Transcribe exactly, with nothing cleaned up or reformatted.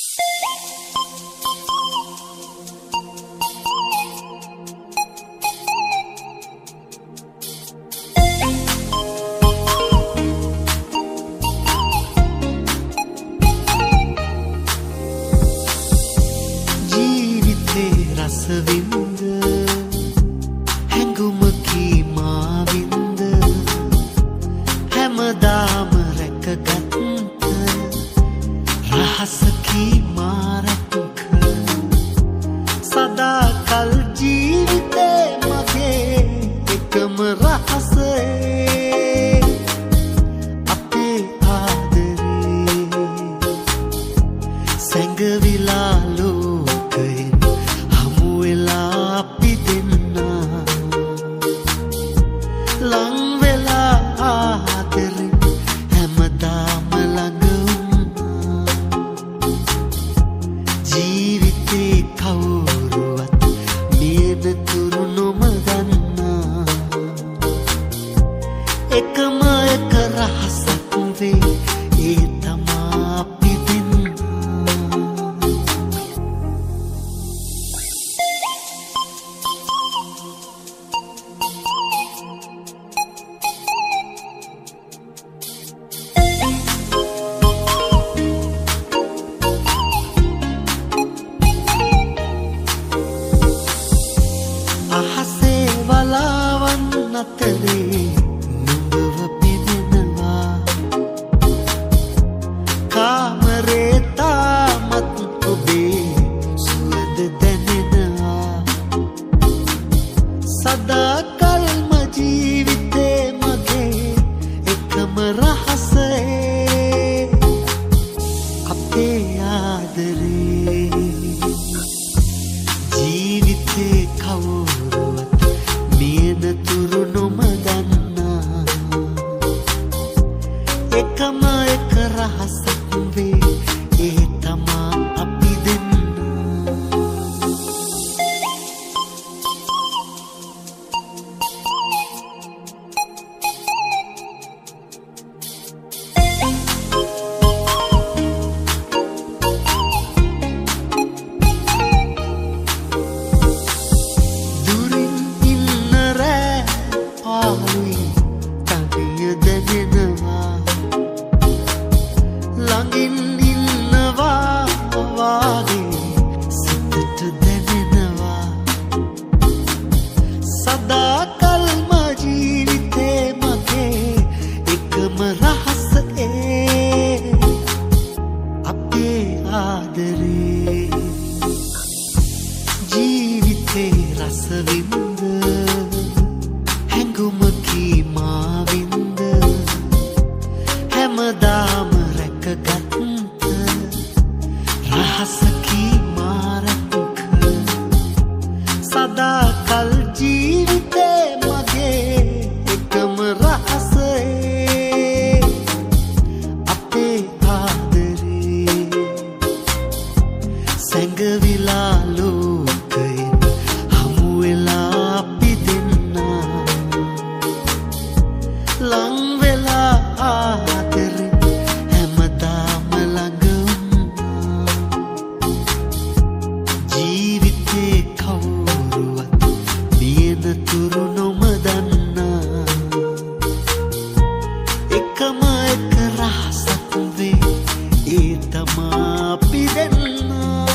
රසවින්ද හැඟුමකී මාවින්ද හැමදාම රැකගත්ත රහසකී මාරැක සදාකල් ජීවිතේ මගේ එකම රහසේ අපේ ආදරේ සැඟවිලා ලෝකයෙන් අපි දෙන්නා ලං වෙලා ආදරෙන් හැමදාම ළඟ වුණා ජීවිතේ කවුරුවත් නියද තුරු නොම දන්නා එකම එක රහසක් වේ ඒ තමා අපි අහසේ වලාවන් අතරේ නුඹව පෙනෙනවා කාමරේ තාමත් ඔබේ සුවඳ දැනෙනවා සදාකල්ම ජීවිතේ මගේ එකම රහසේ අපේ ආදරේ ජීවිතේ කවුරුවත් නියද තුරු නොම දන්නා එකම එක රහසක් වේ ඒ තමා අපි දෙන්නා ළඟින් ඉන්නවා වාගේ සිතට දැනෙනවා සදාකල්ම ජීවිතේ මගේ එකම රහස ඒ අපේ ආදරේ ජීවිතේ රසවින්ද හැඟුමකී මාවින්ද හැමදාම රැකගත්ත රහසකී මාරැක සදාකල් ජීවිතේ මගේ එකම රහසේ අපේ ආදරේ සැඟවිලා ලෝකයෙන් හමු වෙලා අපි දෙන්නා ලං වෙලා ආදරේ හැමදාම ළඟ වුණා ජීවිතේ කවුරුවත් නියද තුරු නොම දන්නා එකම එක රහසක් වේ ඒ තමා අපි දෙන්නා